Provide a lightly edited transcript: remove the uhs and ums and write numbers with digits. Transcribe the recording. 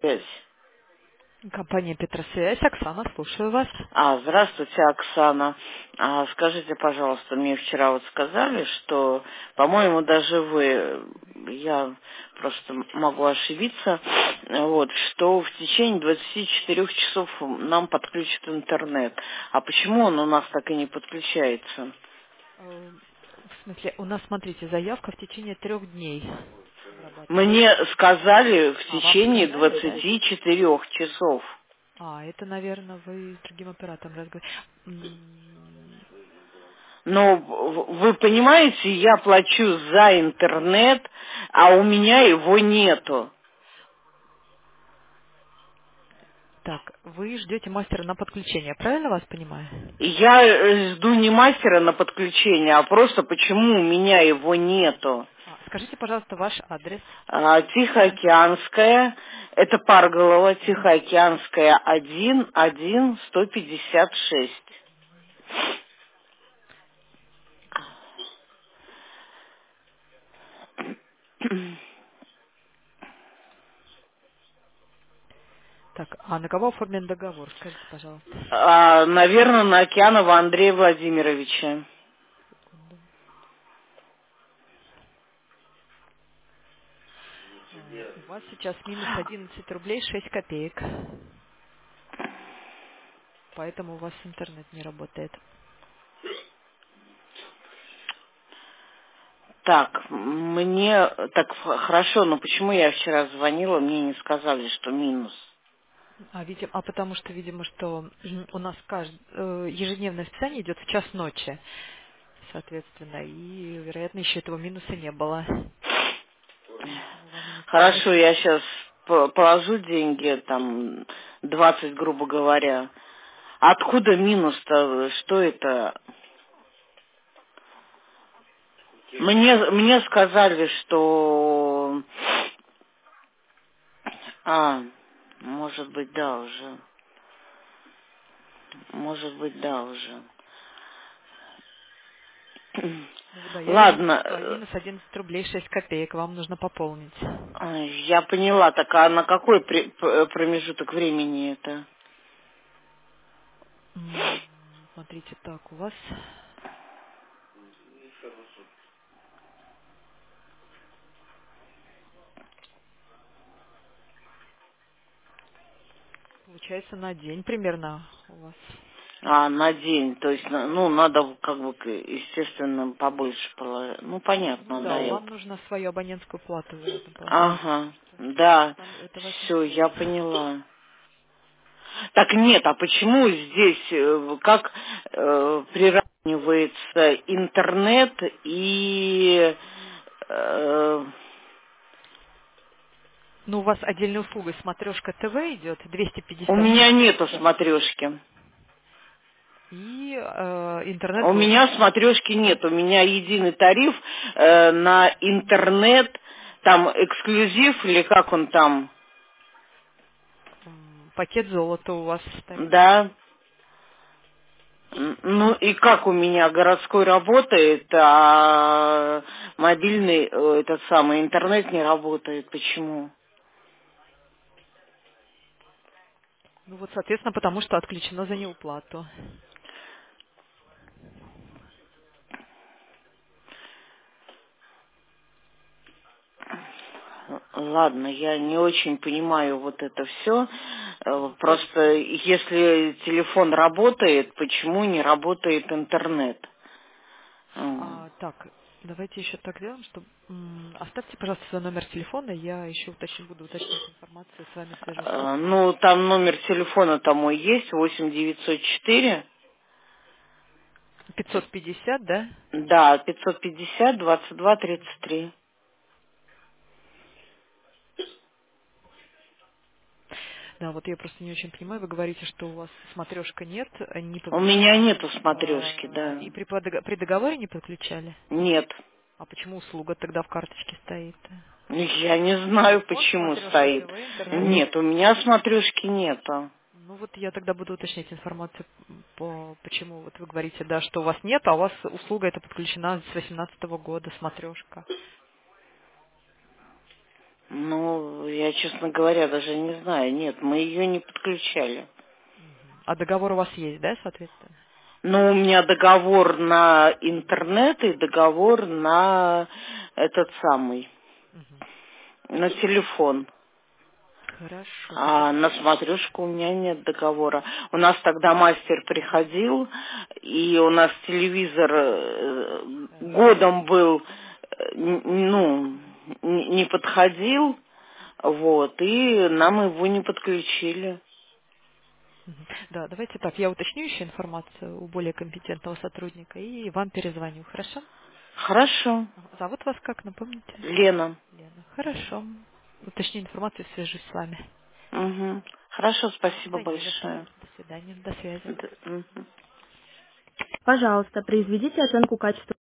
Петросвязь. Компания «Петросвязь». Оксана, слушаю вас. Здравствуйте, Оксана. Скажите, пожалуйста, мне вчера вот сказали, что, по-моему, даже вы, я просто могу ошибиться, вот, что в течение 24 часов нам подключат интернет. А почему он у нас так и не подключается? В смысле, у нас, смотрите, заявка в течение 3 дней Мне обрабатывается. сказали в Вам течение сказали, да? 24 часов. Это, наверное, вы с другим оператором разговариваете. Но вы понимаете, я плачу за интернет, а у меня его нету. Так, вы ждете мастера на подключение, правильно вас понимаю? И я жду не мастера на подключение, а просто почему у меня его нету. Скажите, пожалуйста, ваш адрес. Тихоокеанская, это Парголова, Тихоокеанская 1, 1, 156. Так, а на кого оформлен договор? Скажите, пожалуйста. Наверное, на Океанова Андрея Владимировича. Секунду. У вас сейчас минус 11 рублей 6 копеек. Поэтому у вас интернет не работает. Так, мне так хорошо, но почему я вчера звонила, мне не сказали, что минус. Потому что, видимо, что у нас ежедневное списание идет в час ночи, соответственно, и, вероятно, еще этого минуса не было. Поэтому вам и не сказали. Хорошо, я сейчас положу деньги, там, 20, грубо говоря. Откуда минус-то? Что это? Мне сказали, что... может быть, да, уже. Может быть, да, уже. Ну да, я вижу, Ладно, что минус 11 рублей 6 копеек вам нужно пополнить. я поняла. Так, а на какой промежуток времени это? Смотрите, так, у вас получается на день примерно у вас. На день. То есть, ну, надо как бы, естественно, побольше положить. Ну, Ну понятно, да, да. вам нужно свою абонентскую плату, вероятно, положить. Ага, да, Там это вас не все, я стоит. поняла. Так нет, а почему здесь, как приравнивается интернет и... Ну, у вас отдельной услугой смотрешка ТВ идет у 250 меня рублей. нету смотрешки. И интернет У голос. меня смотрешки нет. У меня единый тариф на интернет, там эксклюзив или как он там, Пакет золота у вас тариф. да. Ну и как у меня городской работает, а мобильный, этот самый интернет не работает. Почему? Ну вот, соответственно, потому что отключено за неуплату. Ладно, я не очень понимаю вот это все. То- Просто если телефон работает, почему не работает интернет? Так, давайте еще так сделаем, что оставьте, пожалуйста, свой номер телефона, я еще буду уточнять информацию, с вами свяжусь лично. Ну, там номер телефона-то мой есть, 8904, 550, да? да, 550 22 33. Да, вот я просто не очень понимаю, вы говорите, что у вас смотрешка нет, не У меня повлияла, нету смотрешки, да. и при договоре не подключали? Нет. А почему услуга тогда в карточке стоит? Я не знаю, Телефон, почему смотрешка стоит. ТВ, интернет? Нет, у меня смотрешки нету. Ну вот я тогда буду уточнять информацию, почему вот вы говорите, да, что у вас нет, а у вас услуга эта подключена с 2018 года, смотрешка. Ну, я, честно говоря, даже не знаю. Нет, мы ее не подключали. А договор у вас есть, да, соответственно? Ну, у меня договор на интернет и договор на этот самый, Мгм. на телефон. Хорошо. А на смотрешку у меня нет договора. У нас тогда мастер приходил, и у нас телевизор годом был, ну, не подходил, вот, и нам его не подключили. Мгм. Да, давайте так, я уточню еще информацию у более компетентного сотрудника и вам перезвоню, хорошо? Хорошо. Ага. Зовут вас как, напомните? Лена. Лена. Хорошо. Уточню информацию, свяжусь с вами. Угу. Хорошо, спасибо Да не за что. большое. До свидания. До связи. Мгм. Пожалуйста, произведите оценку качества